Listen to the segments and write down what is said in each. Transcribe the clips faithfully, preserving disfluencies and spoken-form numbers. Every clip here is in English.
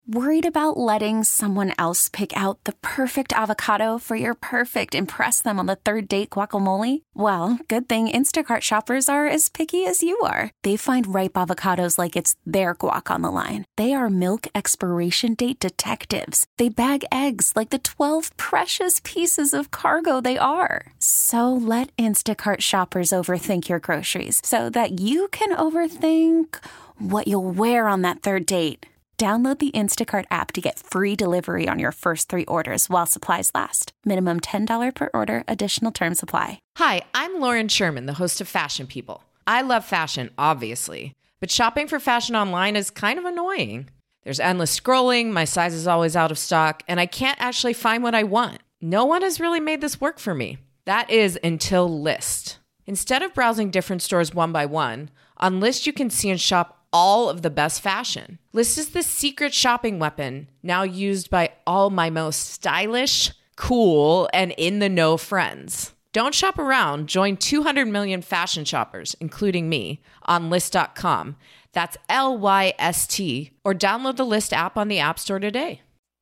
Worried about letting someone else pick out the perfect avocado for your perfect impress them on the third date guacamole? Well, good thing Instacart shoppers are as picky as you are. They find ripe avocados like it's their guac on the line. They are milk expiration date detectives. They bag eggs like the twelve precious pieces of cargo they are. So let Instacart shoppers overthink your groceries so that you can overthink what you'll wear on that third date. Download the Instacart app to get free delivery on your first three orders while supplies last. Minimum ten dollars per order. Additional terms apply. Hi, I'm Lauren Sherman, the host of Fashion People. I love fashion, obviously, but shopping for fashion online is kind of annoying. There's endless scrolling, my size is always out of stock, and I can't actually find what I want. No one has really made this work for me. That is until Lyst. Instead of browsing different stores one by one, on Lyst you can see and shop all of the best fashion. Lyst is the secret shopping weapon now used by all my most stylish, cool, and in-the-know friends. Don't shop around. Join two hundred million fashion shoppers, including me, on Lyst dot com. That's L Y S T. Or download the Lyst app on the App Store today.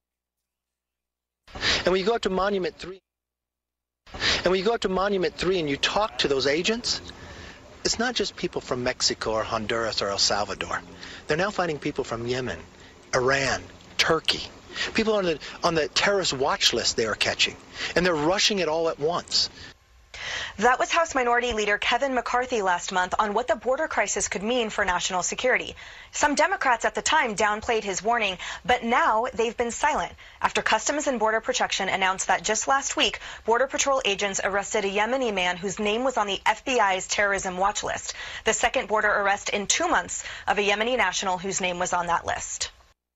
And when you go up to Monument three, and when you go up to Monument three and you talk to those agents, it's not just people from Mexico or Honduras or El Salvador. They're now finding people from Yemen, Iran, Turkey. People on the on the terrorist watch list they are catching. And they're rushing it all at once. That was House Minority Leader Kevin McCarthy last month on what the border crisis could mean for national security. Some Democrats at the time downplayed his warning, but now they've been silent after Customs and Border Protection announced that just last week, Border Patrol agents arrested a Yemeni man whose name was on the F B I's terrorism watch list, the second border arrest in two months of a Yemeni national whose name was on that list.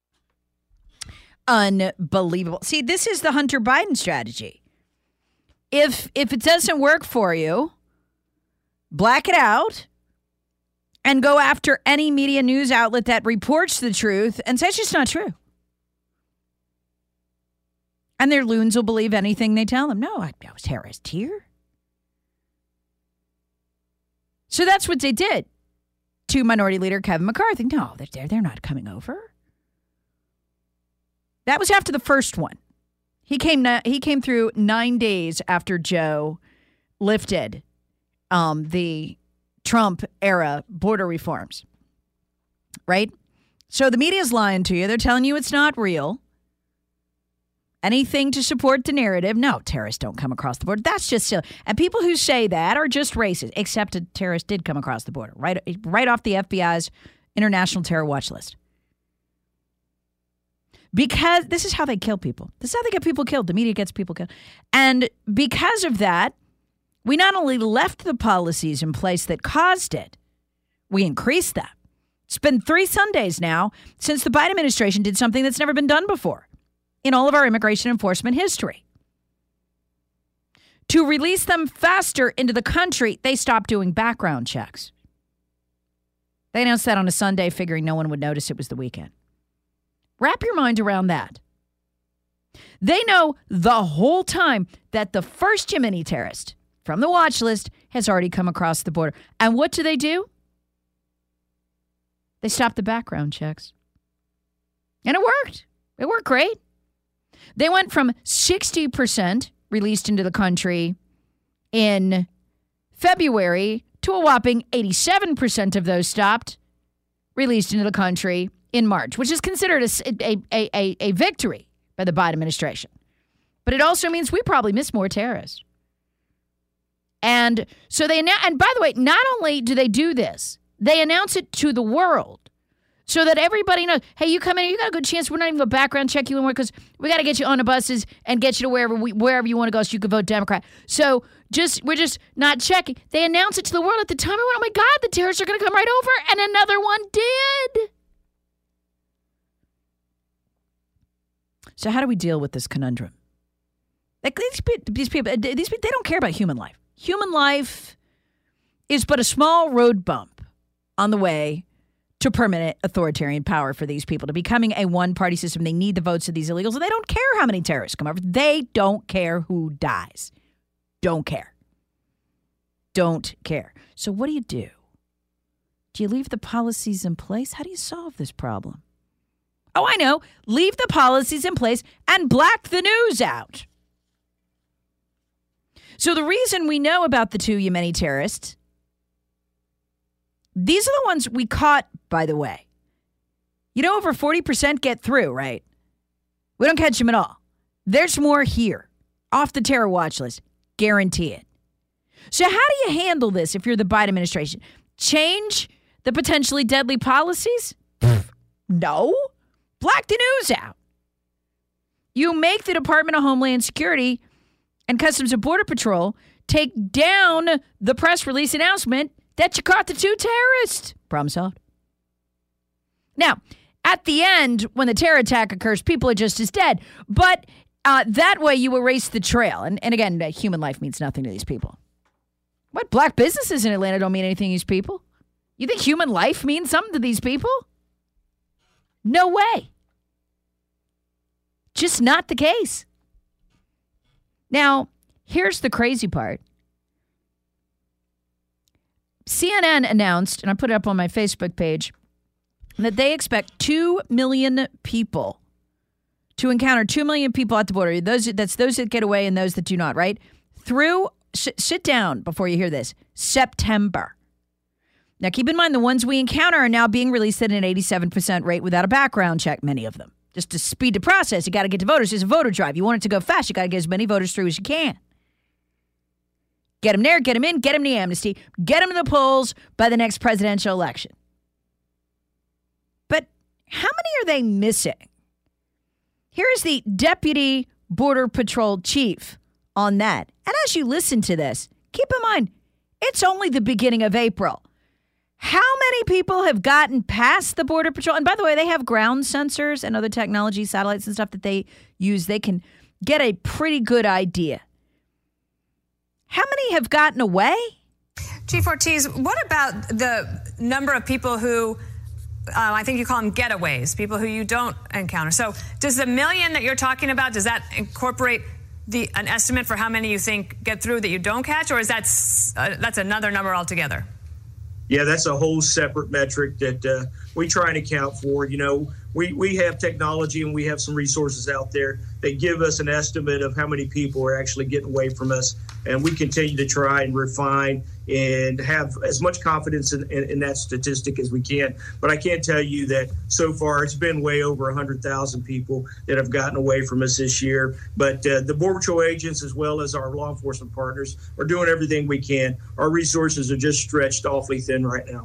Unbelievable. See, this is the Hunter Biden strategy. If if it doesn't work for you, black it out and go after any media news outlet that reports the truth and says it's just not true. And their loons will believe anything they tell them. No, I, I was terrorist here. So that's what they did to Minority Leader Kevin McCarthy. No, they're, they're not coming over. That was after the first one. He came he came through nine days after Joe lifted um, the Trump-era border reforms, right? So the media's lying to you. They're telling you it's not real. Anything to support the narrative. No, terrorists don't come across the border. That's just silly. And people who say that are just racist, except a terrorist did come across the border, right, right off the F B I's International Terror Watch List. Because this is how they kill people. This is how they get people killed. The media gets people killed. And because of that, we not only left the policies in place that caused it, we increased them. It's been three Sundays now since the Biden administration did something that's never been done before in all of our immigration enforcement history. To release them faster into the country, they stopped doing background checks. They announced that on a Sunday, figuring no one would notice it was the weekend. Wrap your mind around that. They know the whole time that the first Yemeni terrorist from the watch list has already come across the border. And what do they do? They stop the background checks. And it worked. It worked great. They went from sixty percent released into the country in February to a whopping eighty-seven percent of those stopped released into the country in March, which is considered a, a, a, a victory by the Biden administration. But it also means we probably miss more terrorists. And so they announce, and by the way, not only do they do this, they announce it to the world so that everybody knows, hey, you come in, you got a good chance. We're not even going to background check you anymore because we got to get you on the buses and get you to wherever we, wherever you want to go so you can vote Democrat. So just we're just not checking. They announce it to the world at the time. I went, oh my God, the terrorists are going to come right over. And another one did. So how do we deal with this conundrum? Like these, these people, these people, they don't care about human life. Human life is but a small road bump on the way to permanent authoritarian power for these people, to becoming a one-party system. They need the votes of these illegals, and they don't care how many terrorists come over. They don't care who dies. Don't care. Don't care. So what do you do? Do you leave the policies in place? How do you solve this problem? Oh, I know. Leave the policies in place and black the news out. So the reason we know about the two Yemeni terrorists, these are the ones we caught, by the way. You know, over forty percent get through, right? We don't catch them at all. There's more here, off the terror watch list. Guarantee it. So how do you handle this if you're the Biden administration? Change the potentially deadly policies? No. Black the news out. You make the Department of Homeland Security and Customs and Border Patrol take down the press release announcement that you caught the two terrorists. Problem solved. Now, at the end, when the terror attack occurs, people are just as dead. But uh, that way you erase the trail. And, and again, human life means nothing to these people. What? Black businesses in Atlanta don't mean anything to these people? You think human life means something to these people? No way. Just not the case. Now, here's the crazy part. C N N announced, and I put it up on my Facebook page, that they expect two million people to encounter two million people at the border. Those That's those that get away and those that do not, right? Through, sh- sit down before you hear this, September. Now, keep in mind, the ones we encounter are now being released at an eighty-seven percent rate without a background check, many of them. Just to speed the process, you got to get to voters. It's a voter drive. You want it to go fast, you got to get as many voters through as you can. Get them there, get them in, get them the amnesty, get them to the polls by the next presidential election. But how many are they missing? Here's the Deputy Border Patrol Chief on that. And as you listen to this, keep in mind, it's only the beginning of April. How many people have gotten past the Border Patrol? And by the way, they have ground sensors and other technology, satellites and stuff that they use. They can get a pretty good idea. How many have gotten away? Chief Ortiz, what about the number of people who, uh, I think you call them getaways, people who you don't encounter? So does the million that you're talking about, does that incorporate the an estimate for how many you think get through that you don't catch, or is that uh, that's another number altogether? Yeah, that's a whole separate metric that uh, we try and account for. You know, we, we have technology and we have some resources out there that give us an estimate of how many people are actually getting away from us. And we continue to try and refine and have as much confidence in, in, in that statistic as we can. But I can tell you that so far it's been way over one hundred thousand people that have gotten away from us this year. But uh, the Border Patrol agents, as well as our law enforcement partners, are doing everything we can. Our resources are just stretched awfully thin right now.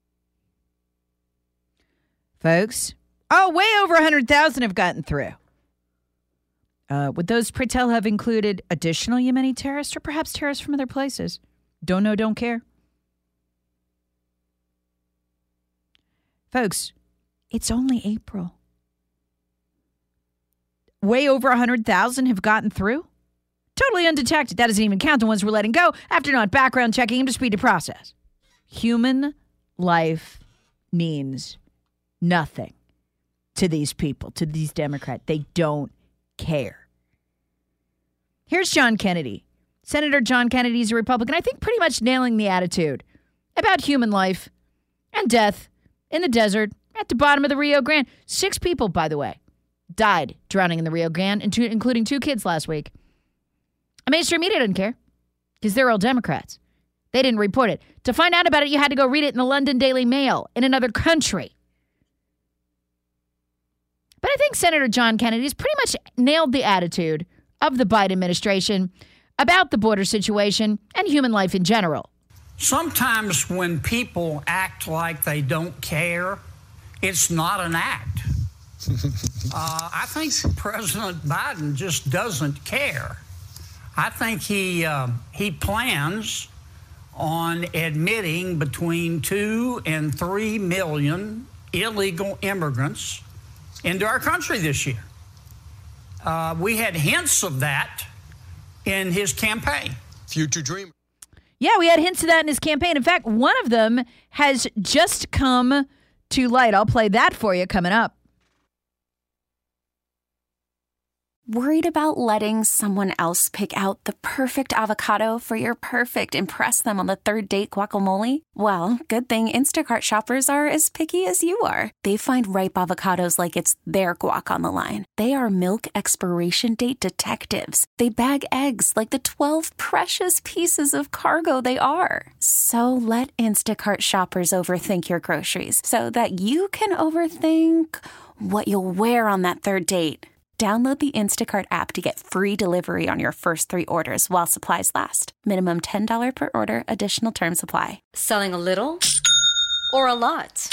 Folks, oh, way over one hundred thousand have gotten through. Uh, would those, pray tell, have included additional Yemeni terrorists or perhaps terrorists from other places? Don't know, don't care. Folks, it's only April. Way over one hundred thousand have gotten through. Totally undetected. That doesn't even count the ones we're letting go after not background checking them to speed the process. Human life means nothing to these people, to these Democrats. They don't care. Here's John Kennedy. Senator John Kennedy is a Republican, I think pretty much nailing the attitude about human life and death in the desert at the bottom of the Rio Grande. Six people, by the way, died drowning in the Rio Grande, including two kids last week. And mainstream media didn't care because they're all Democrats. They didn't report it. To find out about it, you had to go read it in the London Daily Mail in another country. But I think Senator John Kennedy has pretty much nailed the attitude of the Biden administration about the border situation and human life in general. Sometimes when people act like they don't care, it's not an act. uh, I think President Biden just doesn't care. I think he uh, he plans on admitting between two and three million illegal immigrants into our country this year. Uh, we had hints of that in his campaign. Future dreamer. Yeah, we had hints of that in his campaign. In fact, one of them has just come to light. I'll play that for you coming up. Worried about letting someone else pick out the perfect avocado for your perfect impress them on the third date guacamole? Well, good thing Instacart shoppers are as picky as you are. They find ripe avocados like it's their guac on the line. They are milk expiration date detectives. They bag eggs like the twelve precious pieces of cargo they are. So let Instacart shoppers overthink your groceries so that you can overthink what you'll wear on that third date. Download the Instacart app to get free delivery on your first three orders while supplies last. Minimum ten dollars per order. Additional terms apply. Selling a little or a lot?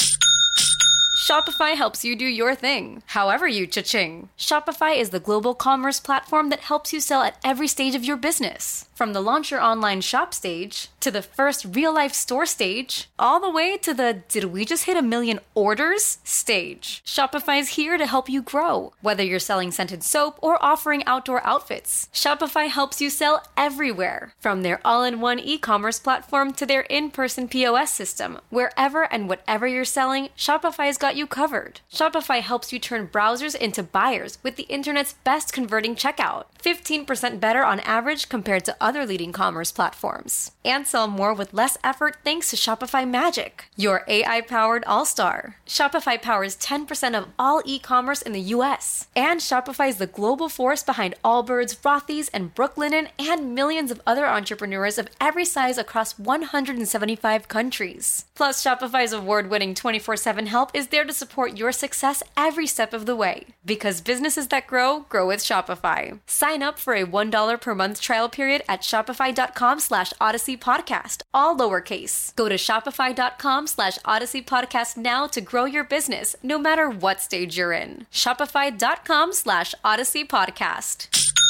Shopify helps you do your thing, however you cha-ching. Shopify is the global commerce platform that helps you sell at every stage of your business. From the launch your online shop stage, to the first real-life store stage, all the way to the did we just hit a million orders stage. Shopify's here to help you grow. Whether you're selling scented soap or offering outdoor outfits, Shopify helps you sell everywhere. From their all-in-one e-commerce platform to their in-person P O S system, wherever and whatever you're selling, Shopify's got you covered. Shopify helps you turn browsers into buyers with the internet's best converting checkout. fifteen percent better on average compared to other leading commerce platforms. And sell more with less effort thanks to Shopify Magic, your A I-powered all-star. Shopify powers ten percent of all e-commerce in the U S. And Shopify is the global force behind Allbirds, Rothy's, and Brooklinen, and millions of other entrepreneurs of every size across one hundred seventy-five countries. Plus, Shopify's award-winning twenty-four seven help is there to support your success every step of the way. Because businesses that grow, grow with Shopify. Sign up for a one dollar per month trial period at shopify.com slash Odyssey Podcast, all lowercase. Go to shopify.com slash Odyssey Podcast now to grow your business, no matter what stage you're in. Shopify.com slash Odyssey Podcast.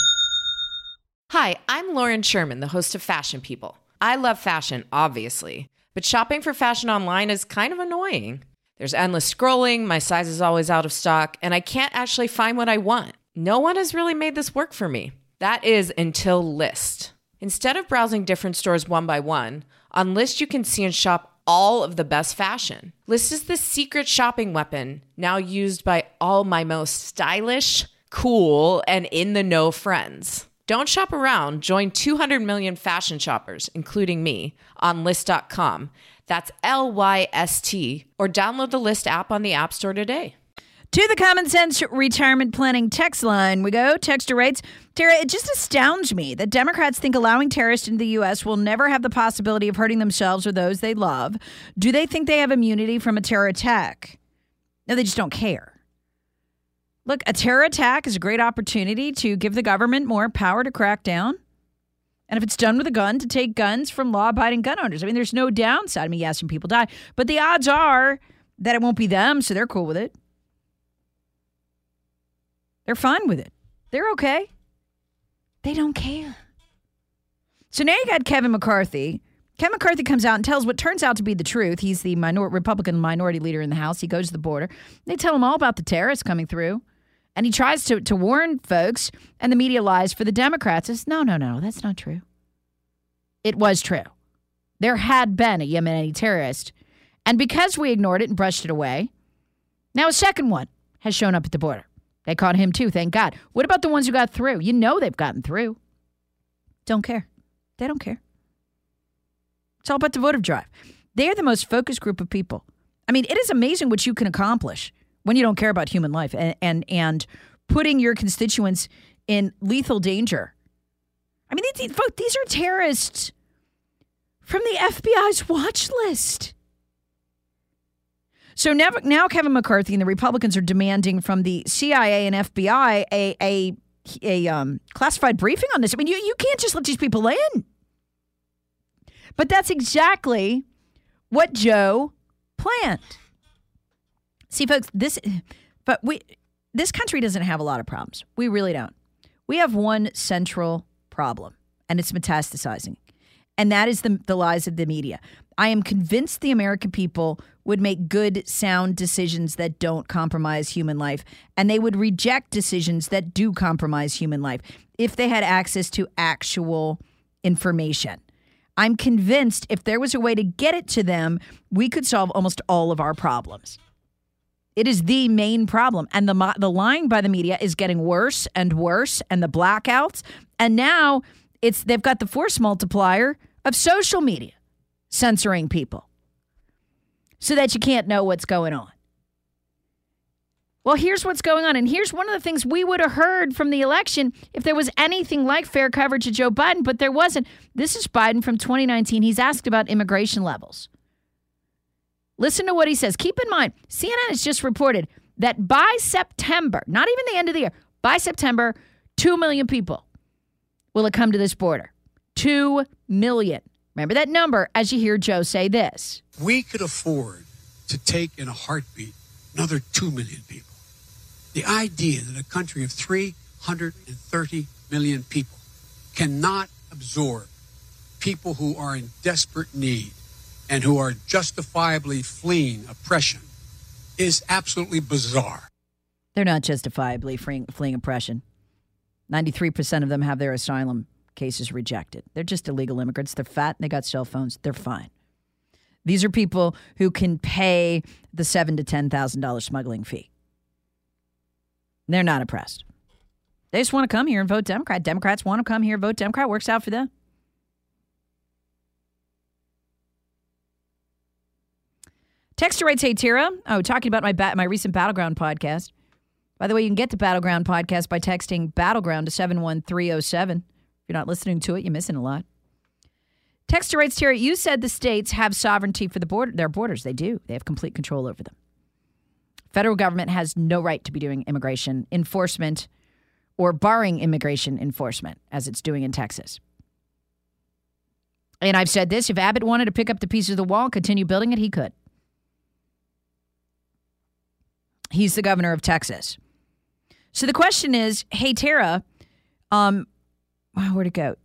Hi, I'm Lauren Sherman, the host of Fashion People. I love fashion, obviously, but shopping for fashion online is kind of annoying. There's endless scrolling, my size is always out of stock, and I can't actually find what I want. No one has really made this work for me. That is until Lyst. Instead of browsing different stores one by one, on Lyst you can see and shop all of the best fashion. Lyst is the secret shopping weapon now used by all my most stylish, cool, and in-the-know friends. Don't shop around. Join two hundred million fashion shoppers, including me, on Lyst dot com. That's L Y S T, or download the Lyst app on the App Store today. To the Common Sense Retirement Planning text line we go. Texter writes, Tara, it just astounds me that Democrats think allowing terrorists into the U S will never have the possibility of hurting themselves or those they love. Do they think they have immunity from a terror attack? No, they just don't care. Look, a terror attack is a great opportunity to give the government more power to crack down. And if it's done with a gun, to take guns from law-abiding gun owners. I mean, there's no downside. I mean, yes, some people die. But the odds are that it won't be them, so they're cool with it. They're fine with it. They're okay. They don't care. So now you got Kevin McCarthy. Kevin McCarthy comes out and tells what turns out to be the truth. He's the minor- Republican minority leader in the House. He goes to the border. They tell him all about the terrorists coming through. And he tries to, to warn folks, and the media lies for the Democrats. Says, no, no, no, that's not true. It was true. There had been a Yemeni terrorist. And because we ignored it and brushed it away, now a second one has shown up at the border. They caught him too, thank God. What about the ones who got through? You know they've gotten through. Don't care. They don't care. It's all about the voter drive. They're the most focused group of people. I mean, it is amazing what you can accomplish when you don't care about human life and and, and putting your constituents in lethal danger. I mean, these, these are terrorists from the F B I's watch list. So now, now Kevin McCarthy and the Republicans are demanding from the C I A and F B I a a, a um, classified briefing on this. I mean, you, you can't just let these people in. But that's exactly what Joe planned. See, folks, this, but we, this country doesn't have a lot of problems. We really don't. We have one central problem, and it's metastasizing. And that is the, the lies of the media. I am convinced the American people would make good, sound decisions that don't compromise human life, and they would reject decisions that do compromise human life if they had access to actual information. I'm convinced if there was a way to get it to them, we could solve almost all of our problems. It is the main problem. And the mo- the lying by the media is getting worse and worse, and the blackouts. And now it's they've got the force multiplier of social media censoring people so that you can't know what's going on. Well, here's what's going on. And here's one of the things we would have heard from the election if there was anything like fair coverage of Joe Biden, but there wasn't. This is Biden from twenty nineteen. He's asked about immigration levels. Listen to what he says. Keep in mind, C N N has just reported that by September, not even the end of the year, by September, two million people will have come to this border. two million. Remember that number as you hear Joe say this. We could afford to take in a heartbeat another two million people. The idea that a country of three hundred thirty million people cannot absorb people who are in desperate need and who are justifiably fleeing oppression is absolutely bizarre. They're not justifiably fleeing, fleeing oppression. ninety-three percent of them have their asylum cases rejected. They're just illegal immigrants. They're fat and they got cell phones. They're fine. These are people who can pay the seven thousand to ten thousand dollars smuggling fee. They're not oppressed. They just want to come here and vote Democrat. Democrats want to come here and vote Democrat. Works out for them. Texter writes, hey, Tara. Oh, talking about my ba- my recent Battleground podcast. By the way, you can get the Battleground podcast by texting Battleground to seven one three oh seven. If you're not listening to it, you're missing a lot. Texter writes, Tara, you said the states have sovereignty for the border, their borders. They do. They have complete control over them. Federal government has no right to be doing immigration enforcement or barring immigration enforcement, as it's doing in Texas. And I've said this, if Abbott wanted to pick up the pieces of the wall and continue building it, he could. He's the governor of Texas. So the question is, hey, Tara, um, where'd it go?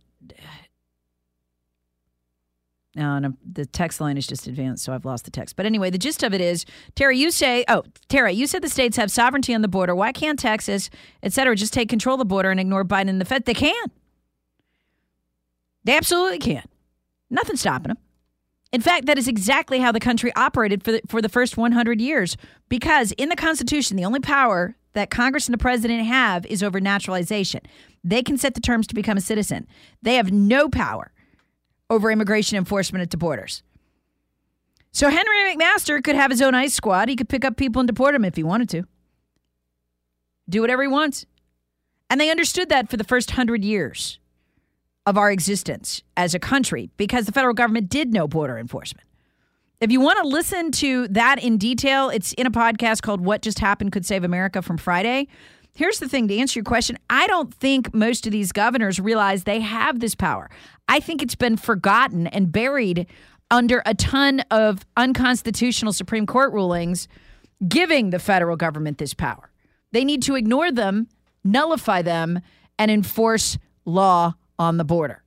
No, no, the text line is just advanced, so I've lost the text. But anyway, the gist of it is, Tara, you say, oh, Tara, you said the states have sovereignty on the border. Why can't Texas, et cetera, just take control of the border and ignore Biden and the Fed? They can. They absolutely can. Nothing's stopping them. In fact, that is exactly how the country operated for the, for the first one hundred years. Because in the Constitution, the only power that Congress and the president have is over naturalization. They can set the terms to become a citizen. They have no power over immigration enforcement at the borders. So Henry McMaster could have his own ICE squad. He could pick up people and deport them if he wanted to. Do whatever he wants. And they understood that for the first hundred years of our existence as a country because the federal government did no border enforcement. If you want to listen to that in detail, it's in a podcast called What Just Happened Could Save America from Friday. Here's the thing, to answer your question, I don't think most of these governors realize they have this power. I think it's been forgotten and buried under a ton of unconstitutional Supreme Court rulings giving the federal government this power. They need to ignore them, nullify them, and enforce law on the border.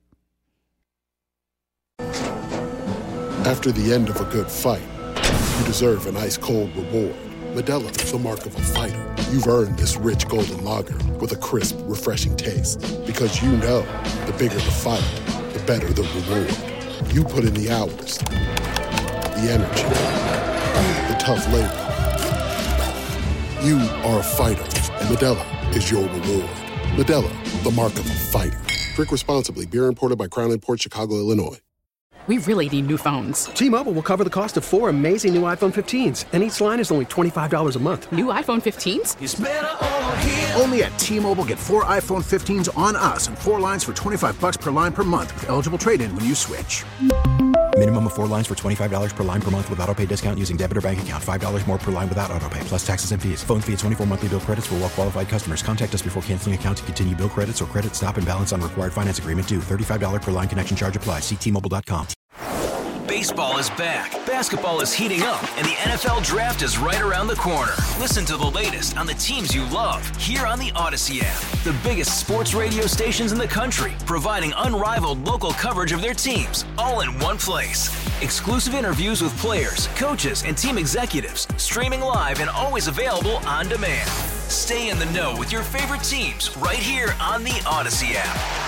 After the end of a good fight, you deserve an ice-cold reward. Modelo is the mark of a fighter. You've earned this rich golden lager with a crisp, refreshing taste. Because you know, the bigger the fight, the better the reward. You put in the hours, the energy, the tough labor. You are a fighter, and Modelo is your reward. Modelo, the mark of a fighter. Drink responsibly. Beer imported by Crown Imports, Chicago, Illinois. We really need new phones. T-Mobile will cover the cost of four amazing new iPhone fifteens, and each line is only twenty-five dollars a month. New iPhone fifteens? It's better over here. Only at T-Mobile, get four iPhone fifteens on us and four lines for twenty-five dollars per line per month with eligible trade-in when you switch. Minimum of four lines for twenty-five dollars per line per month with autopay discount using debit or bank account. five dollars more per line without autopay, plus taxes and fees. Phone fee at twenty-four monthly bill credits for well-qualified customers. Contact us before canceling account to continue bill credits or credit stop and balance on required finance agreement due. thirty-five dollars per line connection charge applies. See T Mobile dot com. Baseball is back, basketball is heating up, and the N F L Draft is right around the corner. Listen to the latest on the teams you love here on the Odyssey app. The biggest sports radio stations in the country, providing unrivaled local coverage of their teams, all in one place. Exclusive interviews with players, coaches, and team executives, streaming live and always available on demand. Stay in the know with your favorite teams right here on the Odyssey app.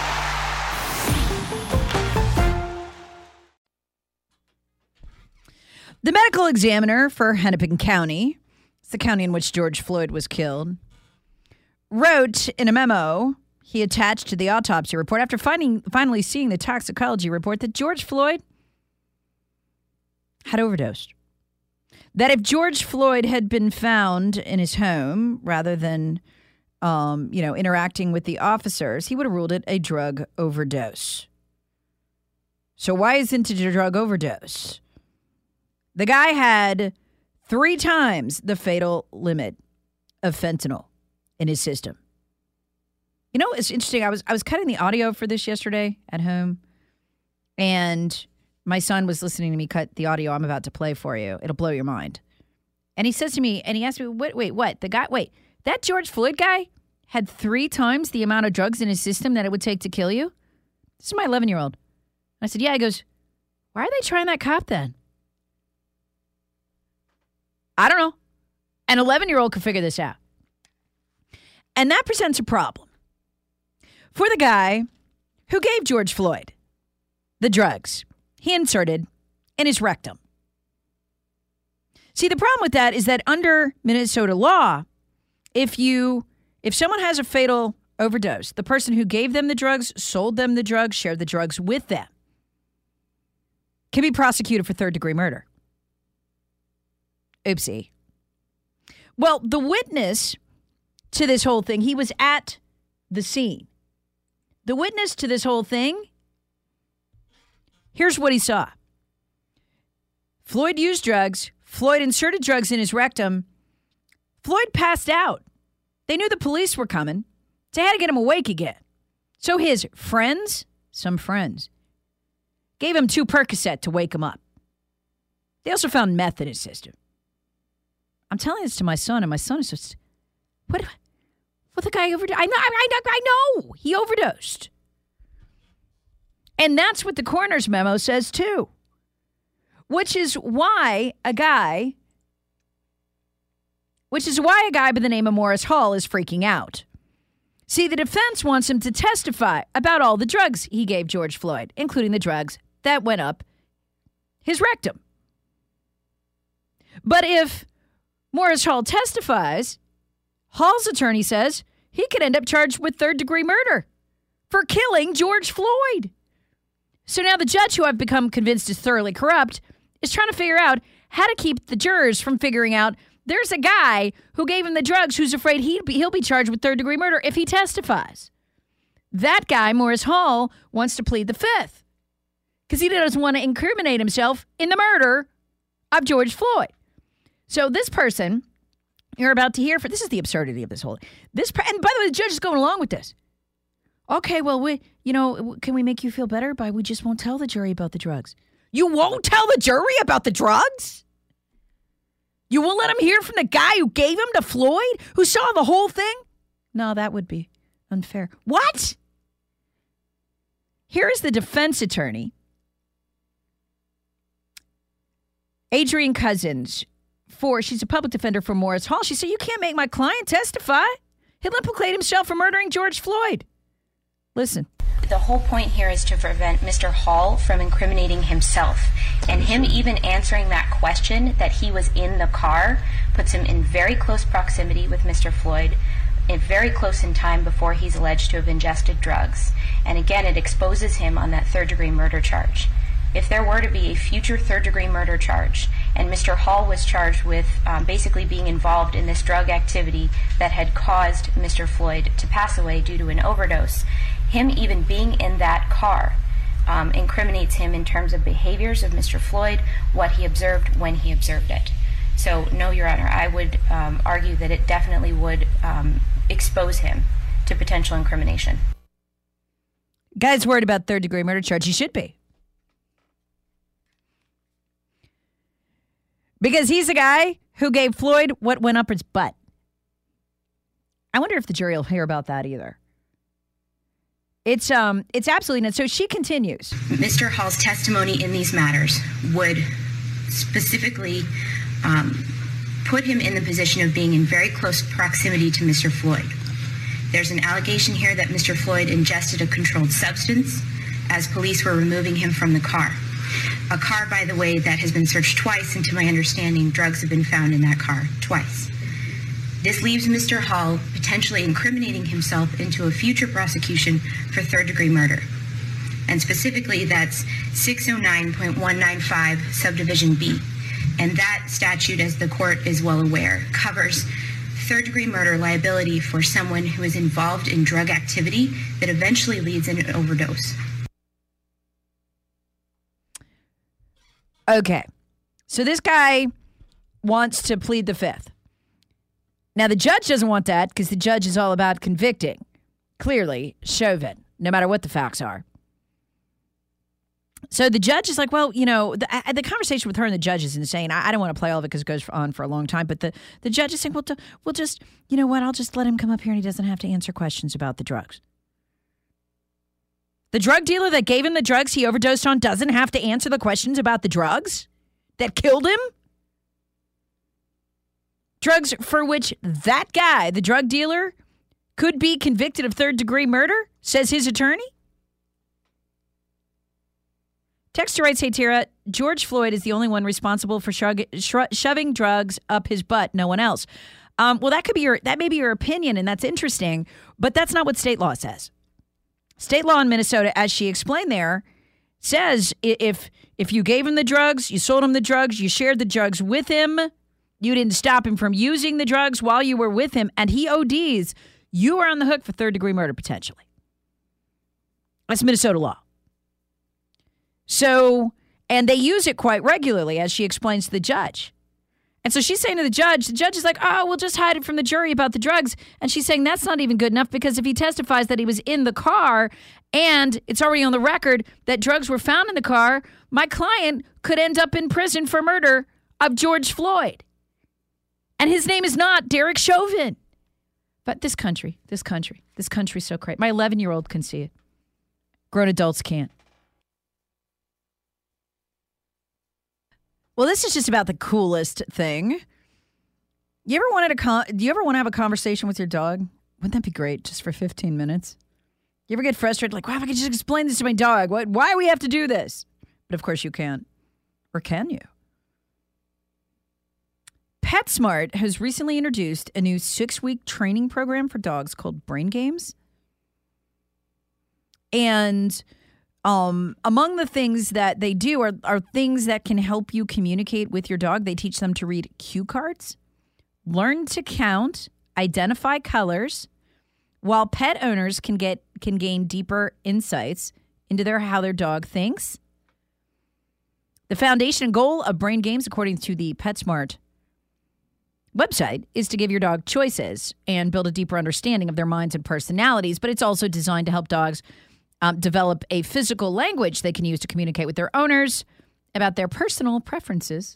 The medical examiner for Hennepin County the county in which George Floyd was killed, wrote in a memo he attached to the autopsy report after finding, finally seeing the toxicology report that George Floyd had overdosed. That if George Floyd had been found in his home rather than, um, you know, interacting with the officers, he would have ruled it a drug overdose. So why isn't it a drug overdose? The guy had three times the fatal limit of fentanyl in his system. You know, it's interesting. I was I was cutting the audio for this yesterday at home, and my son was listening to me cut the audio I'm about to play for you. It'll blow your mind. And he says to me, and he asked me, wait, wait, what? The guy, wait, that George Floyd guy had three times the amount of drugs in his system that it would take to kill you? This is my eleven-year-old. I said, yeah. He goes, why are they trying that cop then? I don't know. An eleven-year-old could figure this out. And that presents a problem for the guy who gave George Floyd the drugs he inserted in his rectum. See, the problem with that is that under Minnesota law, if you if someone has a fatal overdose, the person who gave them the drugs, sold them the drugs, shared the drugs with them, can be prosecuted for third-degree murder. Oopsie. Well, the witness to this whole thing, he was at the scene. The witness to this whole thing, here's what he saw. Floyd used drugs. Floyd inserted drugs in his rectum. Floyd passed out. They knew the police were coming. They had to get him awake again. So his friends, some friends, gave him two Percocet to wake him up. They also found meth in his system. I'm telling this to my son, and my son is just, what, what the guy overdosed? I know, I know, I know, he overdosed. And that's what the coroner's memo says too. Which is why a guy, which is why a guy by the name of Morris Hall is freaking out. See, the defense wants him to testify about all the drugs he gave George Floyd, including the drugs that went up his rectum. But if Morris Hall testifies, Hall's attorney says he could end up charged with third-degree murder for killing George Floyd. So now the judge, who I've become convinced is thoroughly corrupt, is trying to figure out how to keep the jurors from figuring out there's a guy who gave him the drugs who's afraid he'd be, he'll be charged with third-degree murder if he testifies. That guy, Morris Hall, wants to plead the fifth because he doesn't want to incriminate himself in the murder of George Floyd. So this person you're about to hear, for this is the absurdity of this whole, this, and by the way, the judge is going along with this. Okay, well, we, you know, can we make you feel better by we just won't tell the jury about the drugs? You won't tell the jury about the drugs? You won't let them hear from the guy who gave them to Floyd, who saw the whole thing? No, that would be unfair. What? Here is the defense attorney, Adrienne Cousins, for she's a public defender for Morris Hall. She said, you can't make my client testify. He'll implicate himself for murdering George Floyd. Listen. The whole point here is to prevent Mister Hall from incriminating himself. And him even answering that question that he was in the car puts him in very close proximity with Mister Floyd, in very close in time before he's alleged to have ingested drugs. And again, it exposes him on that third-degree murder charge. If there were to be a future third-degree murder charge, and Mister Hall was charged with um, basically being involved in this drug activity that had caused Mister Floyd to pass away due to an overdose, him even being in that car um, incriminates him in terms of behaviors of Mister Floyd, what he observed when he observed it. So, no, Your Honor, I would um, argue that it definitely would um, expose him to potential incrimination. Guy's worried about third-degree murder charge. He should be. Because he's a guy who gave Floyd what went up his butt. I wonder if the jury will hear about that either. It's um, it's absolutely nuts. So she continues. Mister Hall's testimony in these matters would specifically um, put him in the position of being in very close proximity to Mister Floyd. There's an allegation here that Mister Floyd ingested a controlled substance as police were removing him from the car. A car, by the way, that has been searched twice, and to my understanding, drugs have been found in that car twice. This leaves Mister Hall potentially incriminating himself into a future prosecution for third-degree murder. And specifically, that's six oh nine point one nine five subdivision B. And that statute, as the court is well aware, covers third-degree murder liability for someone who is involved in drug activity that eventually leads in an overdose. Okay. So this guy wants to plead the fifth. Now, the judge doesn't want that because the judge is all about convicting. Clearly, Chauvin, no matter what the facts are. So the judge is like, well, you know, the, the conversation with her and the judge is insane. I, I don't want to play all of it because it goes on for a long time. But the, the judge is saying, well, we'll just, you know what, I'll just let him come up here and he doesn't have to answer questions about the drugs. The drug dealer that gave him the drugs he overdosed on doesn't have to answer the questions about the drugs that killed him? Drugs for which that guy, the drug dealer, could be convicted of third-degree murder, says his attorney? Texter writes, hey, Tara, George Floyd is the only one responsible for shrug, shr- shoving drugs up his butt, no one else. Um, well, that could be your, that may be your opinion, and that's interesting, but that's not what state law says. State law in Minnesota, as she explained there, says if if you gave him the drugs, you sold him the drugs, you shared the drugs with him, you didn't stop him from using the drugs while you were with him, and he O Ds, you are on the hook for third-degree murder, potentially. That's Minnesota law. So, and they use it quite regularly, as she explains to the judge. And so she's saying to the judge, the judge is like, oh, we'll just hide it from the jury about the drugs. And she's saying that's not even good enough because if he testifies that he was in the car and it's already on the record that drugs were found in the car, my client could end up in prison for murder of George Floyd. And his name is not Derek Chauvin. But this country, this country, this country's so great. My eleven-year-old can see it. Grown adults can't. Well, this is just about the coolest thing. You ever wanted to con- do you ever want to have a conversation with your dog? Wouldn't that be great just for fifteen minutes? You ever get frustrated like, wow, if I could just explain this to my dog. What, why do we have to do this? But of course you can't. Or can you? PetSmart has recently introduced a new six-week training program for dogs called Brain Games. And Um, among the things that they do are, are things that can help you communicate with your dog. They teach them to read cue cards, learn to count, identify colors, while pet owners can get can gain deeper insights into their how their dog thinks. The foundation and goal of Brain Games, according to the PetSmart website, is to give your dog choices and build a deeper understanding of their minds and personalities, but it's also designed to help dogs Um, develop a physical language they can use to communicate with their owners about their personal preferences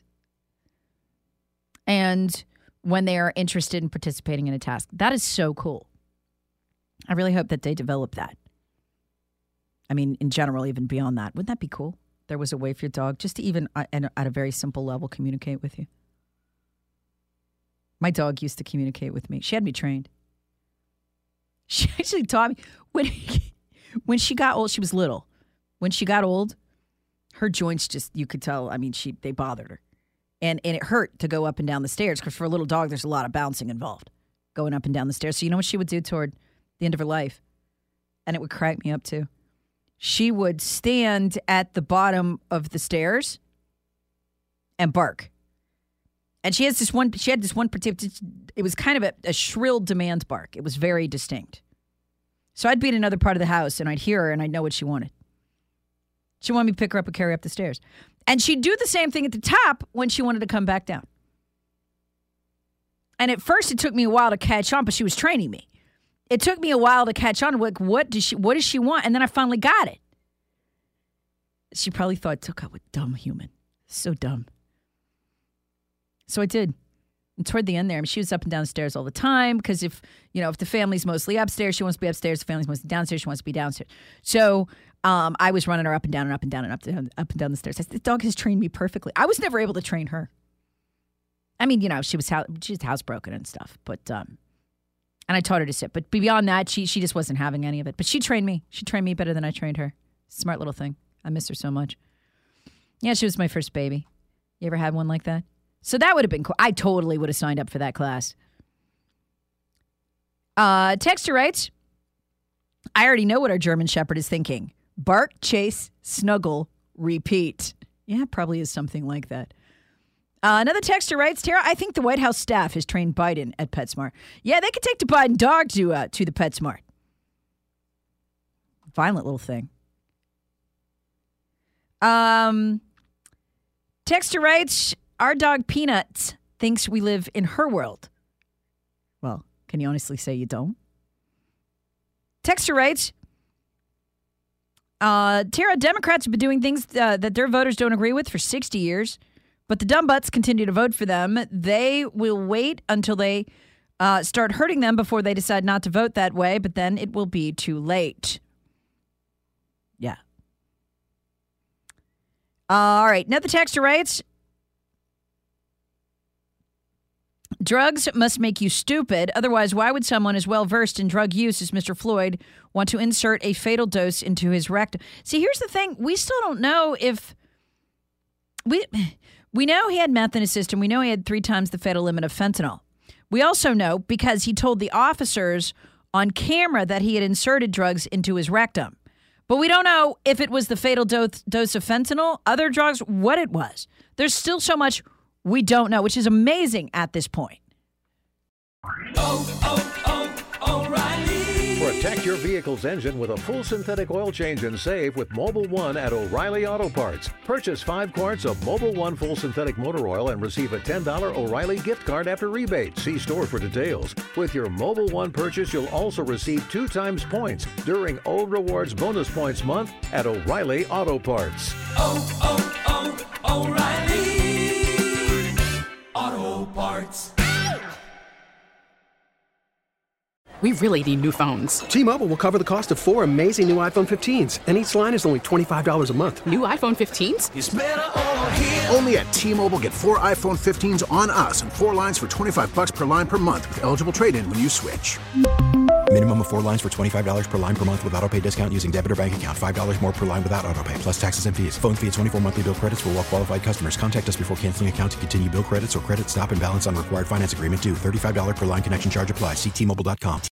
and when they are interested in participating in a task. That is so cool. I really hope that they develop that. I mean, in general, even beyond that. Wouldn't that be cool? There was a way for your dog just to even, uh, at a very simple level, communicate with you. My dog used to communicate with me. She had me trained. She actually taught me when he... When she got old, she was little. When she got old, her joints just, you could tell, I mean, she they bothered her. And and it hurt to go up and down the stairs because for a little dog, there's a lot of bouncing involved going up and down the stairs. So you know what she would do toward the end of her life? And it would crack me up too. She would stand at the bottom of the stairs and bark. And she has this one, she had this one particular, it was kind of a, a shrill demand bark. It was very distinct. So I'd be in another part of the house, and I'd hear her, and I'd know what she wanted. She wanted me to pick her up and carry her up the stairs. And she'd do the same thing at the top when she wanted to come back down. And at first, it took me a while to catch on, but she was training me. It took me a while to catch on. Like, what does she, what does she want? And then I finally got it. She probably thought, look, what a dumb human. So dumb. So I did. And toward the end there, I mean, she was up and down the stairs all the time because if, you know, if the family's mostly upstairs, she wants to be upstairs. If the family's mostly downstairs, she wants to be downstairs. So um, I was running her up and down and up and down and up, and up and down the stairs. I said, the dog has trained me perfectly. I was never able to train her. I mean, you know, she was house, she was housebroken and stuff, but um, and I taught her to sit. But beyond that, she she just wasn't having any of it. But she trained me. She trained me better than I trained her. Smart little thing. I miss her so much. Yeah, she was my first baby. You ever had one like that? So that would have been cool. I totally would have signed up for that class. Uh, Texter writes, I already know what our German Shepherd is thinking. Bark, chase, snuggle, repeat. Yeah, probably is something like that. Uh, another texter writes, Tara, I think the White House staff has trained Biden at PetSmart. Yeah, they could take the Biden dog to uh, to the PetSmart. Violent little thing. Um, texter writes, our dog Peanuts thinks we live in her world. Well, can you honestly say you don't? Texter writes, uh, Tara, Democrats have been doing things uh, that their voters don't agree with for sixty years, but the dumb butts continue to vote for them. They will wait until they uh, start hurting them before they decide not to vote that way, but then it will be too late. Yeah. Uh, all right. Another texter writes, drugs must make you stupid. Otherwise, why would someone as well versed in drug use as Mister Floyd want to insert a fatal dose into his rectum? See, here's the thing. We still don't know if we we know he had meth in his system. We know he had three times the fatal limit of fentanyl. We also know because he told the officers on camera that he had inserted drugs into his rectum. But we don't know if it was the fatal do- dose of fentanyl, other drugs, what it was. There's still so much we don't know, which is amazing at this point. Oh, oh, oh, O'Reilly. Protect your vehicle's engine with a full synthetic oil change and save with Mobil one at O'Reilly Auto Parts. Purchase five quarts of Mobil one full synthetic motor oil and receive a ten dollars O'Reilly gift card after rebate. See store for details. With your Mobil one purchase, you'll also receive two times points during O Rewards Bonus Points Month at O'Reilly Auto Parts. Oh, oh, oh, O'Reilly Auto Parts. We really need new phones. T-Mobile will cover the cost of four amazing new iPhone fifteens, and each line is only twenty-five dollars a month. New iPhone fifteens? It's better over here. Only at T-Mobile, get four iPhone fifteens on us and four lines for twenty-five bucks per line per month with eligible trade-in when you switch. Minimum of four lines for twenty-five dollars per line per month with autopay discount using debit or bank account. five dollars more per line without autopay, plus taxes and fees. Phone fee at twenty-four monthly bill credits for well-qualified customers. Contact us before canceling account to continue bill credits or credit stop and balance on required finance agreement due. thirty-five dollars per line connection charge applies. See T Mobile dot com.